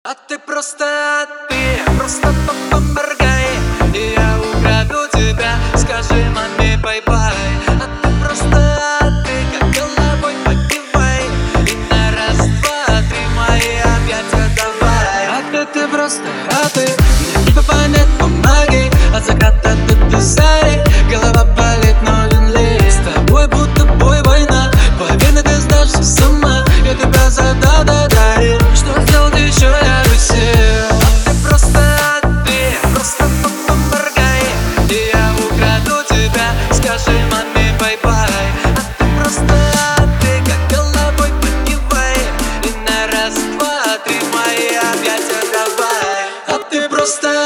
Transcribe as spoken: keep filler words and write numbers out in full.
А ты просто, ты просто поморгай, и я украду тебя. Скажи маме бай-бай. А ты просто, ты как головой подпевай, и на раз, два, три мои объятия давай. А ты, ты просто, а ты мне не понять, помоги. От заката до зари голова болит, нужен ли с тобой будто бой война. Половина ты сдашься сама, я тебя задал до дарил. Что сделать еще я бы сел. А ты просто, ты просто поморгай, и я украду тебя. Скажи маме бай-бай. А ты просто, ты как головой подпевай, и на раз, два, три мои объятия давай. А ты просто